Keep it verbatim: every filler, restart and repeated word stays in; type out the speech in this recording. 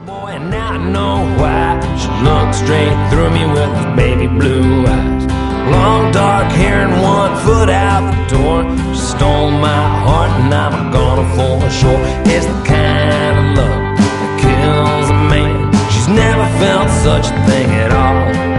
Boy, and now I know why she looked straight through me with those baby blue eyes. Long dark hair and one foot out the door. She stole my heart and I'm gonna for sure. It's the kind of love that kills a man. She's never felt such a thing at all.